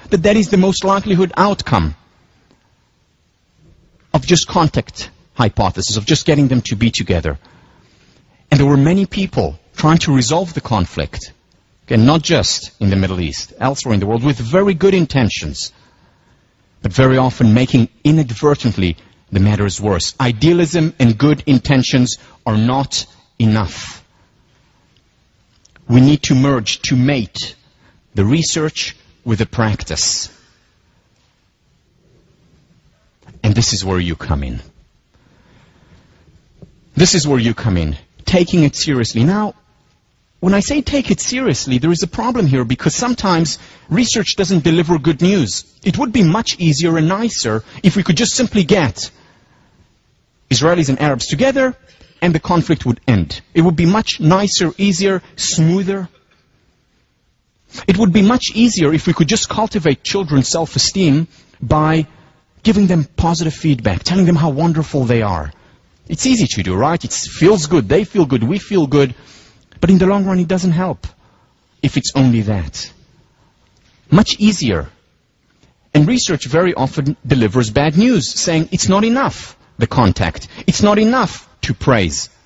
that that is the most likelihood outcome of just contact hypothesis, of just getting them to be together. And there were many people trying to resolve the conflict, and not just in the Middle East, elsewhere in the world, with very good intentions, but very often making inadvertently the matters worse. Idealism and good intentions are not enough. We need to merge, to mate the research with the practice. And this is where you come in. This is where you come in, taking it seriously. Now, when I say take it seriously, there is a problem here because sometimes research doesn't deliver good news. It would be much easier and nicer if we could just simply get Israelis and Arabs together and the conflict would end. It would be much nicer, easier, smoother. It would be much easier if we could just cultivate children's self-esteem by giving them positive feedback, telling them how wonderful they are. It's easy to do, right? It feels good, they feel good, we feel good. But in the long run, it doesn't help if it's only that. Much easier. And research very often delivers bad news, saying it's not enough, the contact. It's not enough to praise.